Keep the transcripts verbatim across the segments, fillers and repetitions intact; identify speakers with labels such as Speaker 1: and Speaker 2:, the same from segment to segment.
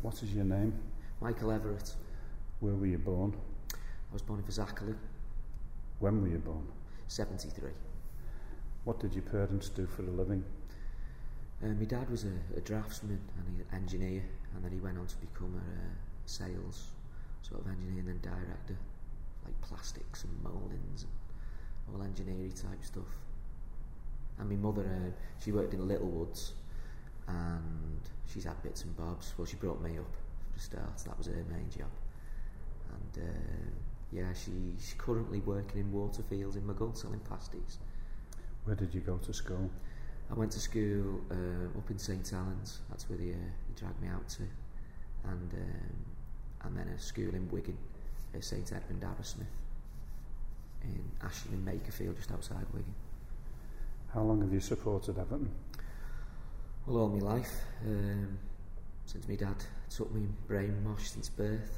Speaker 1: What is your name?
Speaker 2: Michael Everett.
Speaker 1: Where were you born?
Speaker 2: I was born in Fazakerley.
Speaker 1: When were you born?
Speaker 2: seventy-three.
Speaker 1: What did your parents do for a living?
Speaker 2: Uh, my dad was a, a draftsman and an engineer, and then he went on to become a uh, sales sort of engineer and then director, like plastics and mouldings and all engineering type stuff. And my mother, uh, she worked in Littlewoods, and she's had bits and bobs. Well, she brought me up for the start, that was her main job. And uh, yeah, she, she's currently working in Waterfields in Maghull selling pasties.
Speaker 1: Where did you go to school?
Speaker 2: I went to school uh, up in St Helens. That's where they, uh, they dragged me out to, and um, and then a school in Wigan, uh, St Edmund Arrowsmith, in Ashton and Makerfield, just outside Wigan.
Speaker 1: How long have you supported Everton?
Speaker 2: Well, all my life, um, since my dad took me brainwash since birth.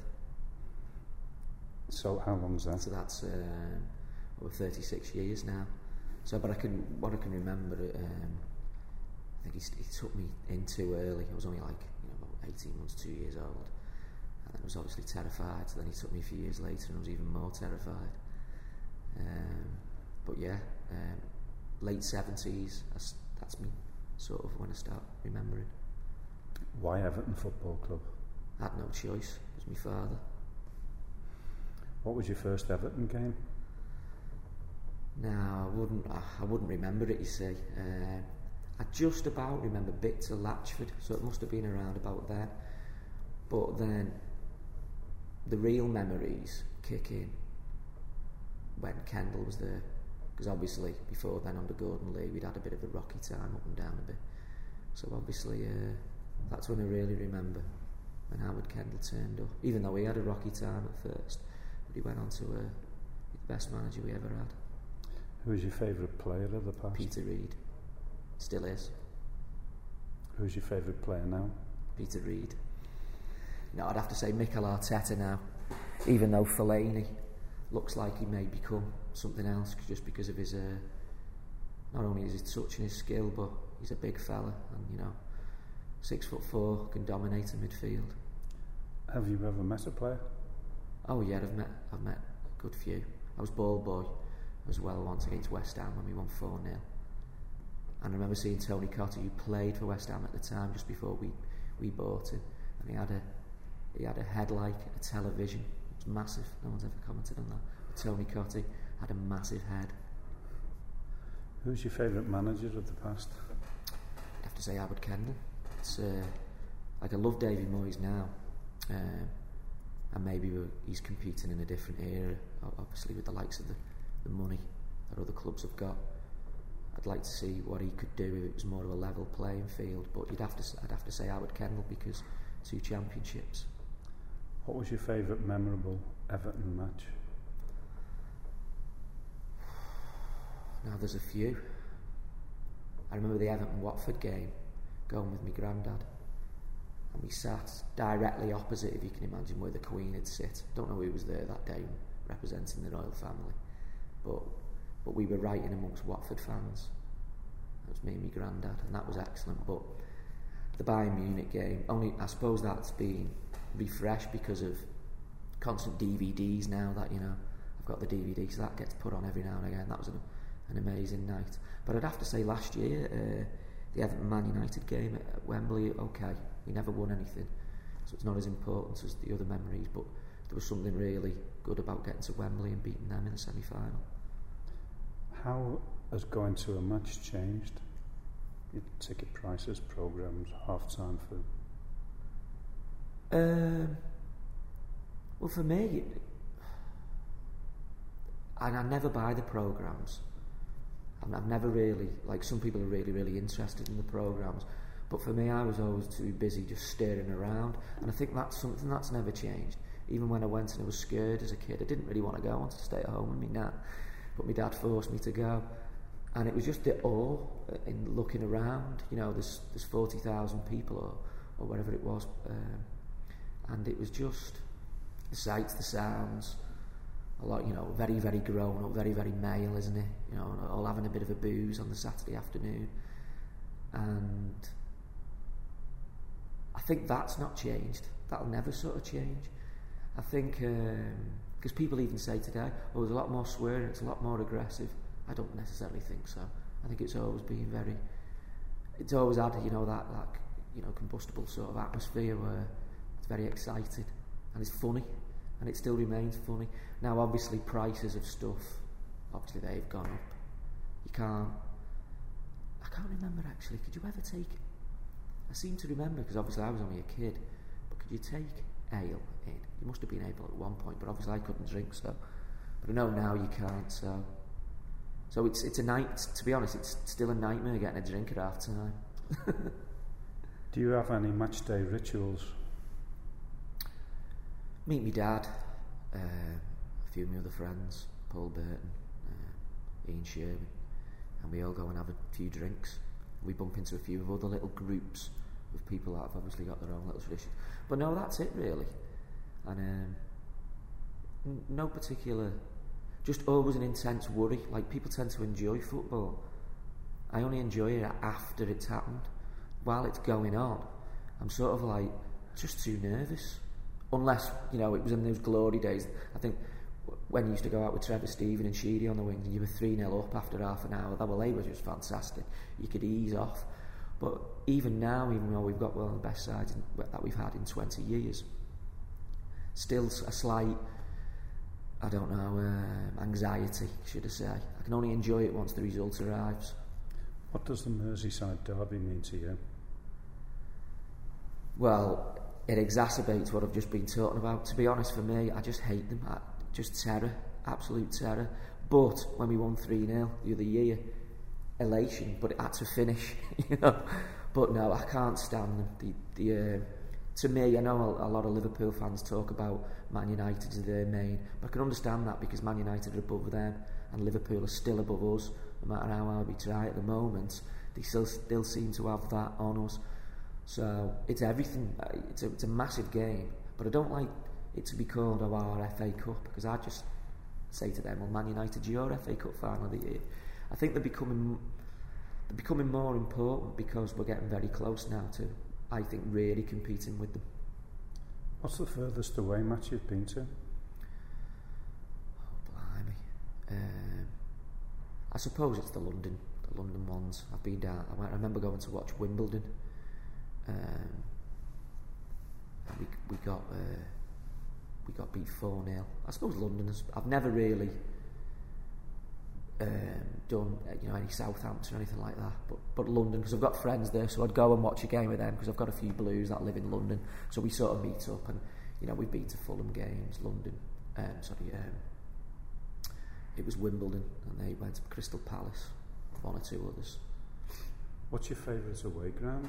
Speaker 1: So how long's that?
Speaker 2: So that's uh, over thirty-six years now. So, but I can, what I can remember, um, I think he, he took me in too early. I was only like, you know, about eighteen months, two years old. And I was obviously terrified. So then he took me a few years later and I was even more terrified. Um, but yeah, um, late seventies, that's, that's me, sort of when I start remembering.
Speaker 1: Why Everton Football Club?
Speaker 2: I had no choice. It was my father.
Speaker 1: What was your first Everton game?
Speaker 2: No, I wouldn't. I wouldn't remember it. You see, uh, I just about remember bits of Latchford, so it must have been around about then. But then, the real memories kick in when Kendall was there, because obviously before then under Gordon Lee we'd had a bit of a rocky time up and down a bit. So obviously uh, that's when I really remember when Howard Kendall turned up. Even though he had a rocky time at first, but he went on to uh, be the best manager we ever had.
Speaker 1: Who was your favourite player of the past?
Speaker 2: Peter Reid. Still is.
Speaker 1: Who's your favourite player now?
Speaker 2: Peter Reid. No, I'd have to say Mikel Arteta now. Even though Fellaini looks like he may become something else just because of his, uh, not only his touch and his skill, but he's a big fella and, you know, six foot four, can dominate a midfield.
Speaker 1: Have you ever met a player?
Speaker 2: Oh yeah, I've met, I've met a good few. I was ball boy as well once against West Ham when we won four nil. And I remember seeing Tony Cottee, who played for West Ham at the time, just before we we bought him, and he had a he had a head like a television. It was massive. No one's ever commented on that. But Tony Cottee had a massive head.
Speaker 1: Who's your favourite manager of the past?
Speaker 2: I'd have to say Howard Kendall. It's uh, like I love David Moyes now, um, and maybe we're, he's competing in a different era, obviously with the likes of the, the money that other clubs have got. I'd like to see what he could do if it was more of a level playing field, but you'd have to, I'd have to say Howard Kendall because two championships.
Speaker 1: What was your favourite memorable Everton match?
Speaker 2: Now there's a few. I remember the Everton-Watford game, going with my granddad, and we sat directly opposite, if you can imagine, where the Queen had sit. Don't know who was there that day representing the royal family, but but we were right in amongst Watford fans. That was me and my granddad, and that was excellent. But the Bayern Munich game, only I suppose that's been refreshed because of constant D V Ds now. That, you know, I've got the D V D, so that gets put on every now and again. That was an, an amazing night. But I'd have to say last year, uh, the Everton Man United game at Wembley, okay, we never won anything, so it's not as important as the other memories, but there was something really good about getting to Wembley and beating them in the semi-final.
Speaker 1: How has going to a match changed? Your ticket prices, programmes, half-time food?
Speaker 2: Um, well, for me, and I never buy the programmes. I've never really, like some people are really, really interested in the programmes, but for me I was always too busy just staring around, and I think that's something that's never changed. Even when I went and I was scared as a kid, I didn't really want to go, I wanted to stay at home with me nan, but my dad forced me to go, and it was just the awe in looking around. You know, there's there's forty thousand people or, or whatever it was, um, and it was just the sights, the sounds, a lot, you know, very, very grown up, very, very male, isn't it? You know, all having a bit of a booze on the Saturday afternoon. And I think that's not changed. That'll never sort of change. I think, because um, people even say today, oh, there's a lot more swearing, it's a lot more aggressive. I don't necessarily think so. I think it's always been very, it's always had, you know, that, like, you know, combustible sort of atmosphere where it's very excited and it's funny, and it still remains funny. Now, obviously, prices of stuff, obviously they've gone up. You can't, I can't remember actually, could you ever take, I seem to remember, because obviously I was only a kid, but could you take ale in? You must have been able at one point, but obviously I couldn't drink, so, but I know now you can't, so, so it's it's a night, to be honest, it's still a nightmare getting a drink at half time.
Speaker 1: Do you have any match day rituals?
Speaker 2: Meet me dad, uh, a few of my other friends, Paul Burton, uh, Ian Sherman, and we all go and have a few drinks. We bump into a few of other little groups of people that have obviously got their own little traditions. But no, that's it really. And um, n- no particular, just always an intense worry. Like, people tend to enjoy football. I only enjoy it after it's happened. While it's going on, I'm sort of like, just too nervous. Unless, you know, it was in those glory days. I think when you used to go out with Trevor, Stephen and Sheedy on the wings and you were three nil up after half an hour, that, well, they were just fantastic. You could ease off. But even now, even though we've got one of the best sides in, that we've had in twenty years, still a slight, I don't know, um, anxiety, should I say. I can only enjoy it once the result arrives.
Speaker 1: What does the Merseyside derby mean to you?
Speaker 2: Well, it exacerbates what I've just been talking about. To be honest, for me, I just hate them. I, just terror, absolute terror. But when we won three nil the other year, elation, but it had to finish, you know. But no, I can't stand them. The, the, uh, to me, I know a, a lot of Liverpool fans talk about Man United as their main, but I can understand that because Man United are above them and Liverpool are still above us. No matter how hard we try at the moment, they still still seem to have that on us. So it's everything. It's a, it's a massive game, but I don't like it to be called our F A Cup, because I just say to them, well, Man United's your F A Cup final of the year. I think they're becoming they're becoming more important because we're getting very close now to, I think, really competing with them.
Speaker 1: What's the furthest away match you've been to?
Speaker 2: Oh, blimey. Um, I suppose it's the London, the London ones. I've been down. I remember going to watch Wimbledon. Um, and we we got uh, we got beat four nil. I suppose London has, I've never really um, done uh, you know any Southampton or anything like that, but but London, because I've got friends there, so I'd go and watch a game with them because I've got a few Blues that live in London, so we sort of meet up, and you know we've been to Fulham games, London, um, sorry, um, it was Wimbledon, and they went to Crystal Palace, one or two others.
Speaker 1: What's your favourite away ground?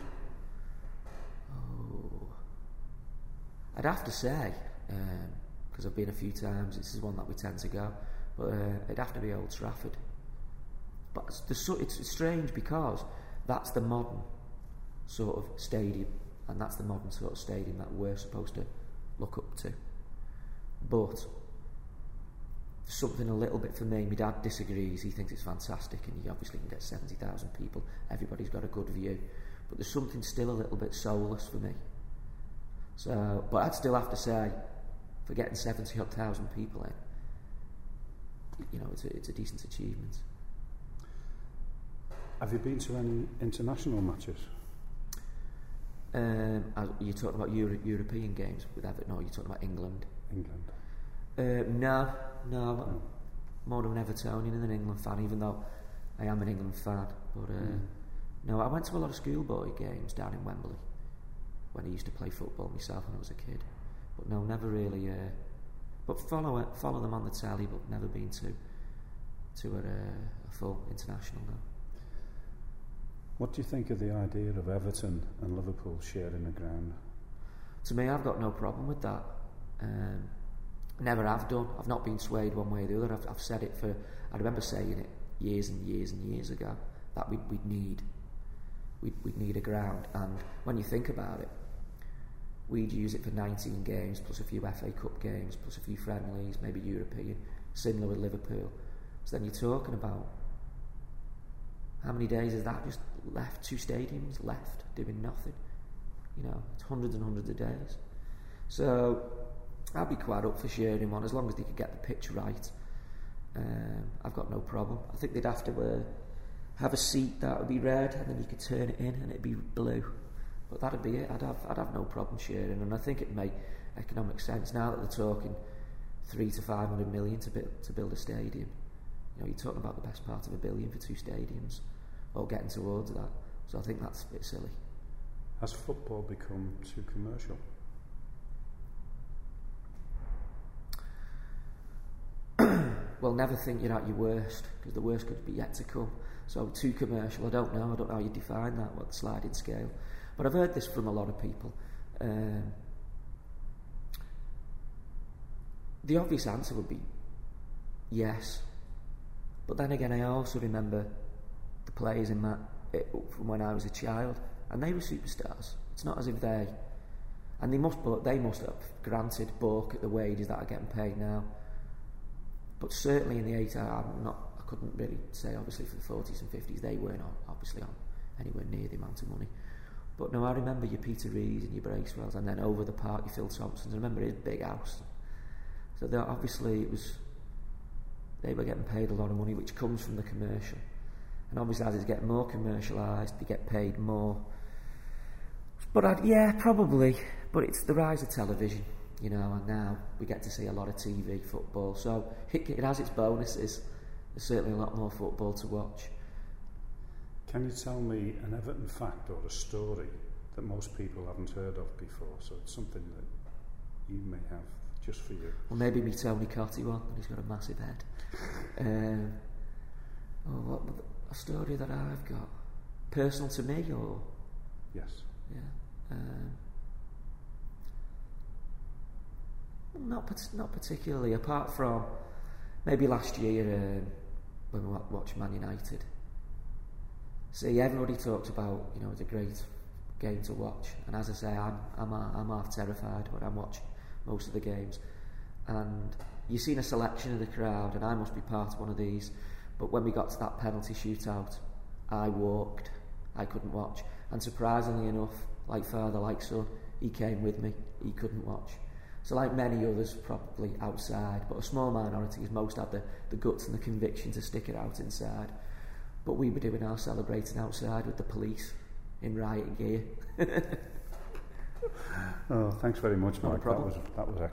Speaker 2: Oh, I'd have to say, because um, I've been a few times, this is one that we tend to go, but uh, it'd have to be Old Trafford. But it's, the, it's strange because that's the modern sort of stadium, and that's the modern sort of stadium that we're supposed to look up to. But something a little bit for me, my dad disagrees, he thinks it's fantastic, and you obviously can get seventy thousand people, everybody's got a good view. But there's something still a little bit soulless for me. So, but I'd still have to say, for getting seventy odd thousand people in, you know, it's a, it's a decent achievement.
Speaker 1: Have you been to any international matches?
Speaker 2: Um, you're talking about Euro- European games with Everton, or you're talking about England?
Speaker 1: England.
Speaker 2: Uh, no, no,
Speaker 1: no.
Speaker 2: More of an Evertonian than an England fan, even though I am an England fan. But uh, mm. no, I went to a lot of schoolboy games down in Wembley when I used to play football myself when I was a kid. But no, never really. Uh, but follow it, follow them on the telly, but never been to to a, uh, a full international. No.
Speaker 1: What do you think of the idea of Everton and Liverpool sharing the ground?
Speaker 2: To me, I've got no problem with that. Um, never have done. I've not been swayed one way or the other. I've, I've said it for. I remember saying it years and years and years ago that we'd, we'd need we'd, we'd need a ground. And when you think about it, we'd use it for nineteen games plus a few F A Cup games plus a few friendlies, maybe European. Similar with Liverpool. So then you're talking about how many days is that just left? Two stadiums left doing nothing. You know, it's hundreds and hundreds of days. So I'd be quite up for sharing one as long as they could get the pitch right. Um, I've got no problem. I think they'd have to uh, have a seat that would be red, and then you could turn it in and it'd be blue. But that'd be it. I'd have I'd have no problem sharing, and I think it'd make economic sense now that they're talking three to five hundred million to build to build a stadium. You know, you're talking about the best part of a billion for two stadiums, or getting towards that. So I think that's a bit silly.
Speaker 1: Has football become too commercial?
Speaker 2: Well, never think you're at your worst, because the worst could be yet to come. So too commercial, I don't know. I don't know how you define that, what sliding scale. But I've heard this from a lot of people. Um, the obvious answer would be yes. But then again, I also remember the players in that it, from when I was a child, and they were superstars. It's not as if they, and they must, but they must have granted bulk at the wages that are getting paid now. But certainly in the eighties, I'm not. I couldn't really say. Obviously, for the forties and fifties, they weren't on, obviously on anywhere near the amount of money. But no, I remember your Peter Rees and your Bracewells, and then over the park, your Phil Thompsons. I remember his big house. So obviously, it was. They were getting paid a lot of money, which comes from the commercial. And obviously, as it's getting more commercialised, they get paid more. But I'd, yeah, probably. But it's the rise of television. You know, and now we get to see a lot of T V football, so it, it has its bonuses. There's certainly a lot more football to watch.
Speaker 1: Can you tell me an Everton fact or a story that most people haven't heard of before? So it's something that you may have just for you.
Speaker 2: Well, maybe me Tony Cottee one, and he's got a massive head. um, oh, what a story that I've got, personal to me, or
Speaker 1: yes,
Speaker 2: yeah. Um, Not not particularly, apart from maybe last year um, when we watched Man United. See, everybody talks about, you know, it's a great game to watch, and as I say, I'm I'm I'm half terrified when I'm watching most of the games. And you've seen a selection of the crowd, and I must be part of one of these. But when we got to that penalty shootout, I walked. I couldn't watch, and surprisingly enough, like father, like son, he came with me. He couldn't watch. So like many others, probably outside, but a small minority, as most had the, the guts and the conviction to stick it out inside. But we were doing our celebrating outside with the police in riot gear.
Speaker 1: Oh, thanks very much, Mike. That was, that was excellent.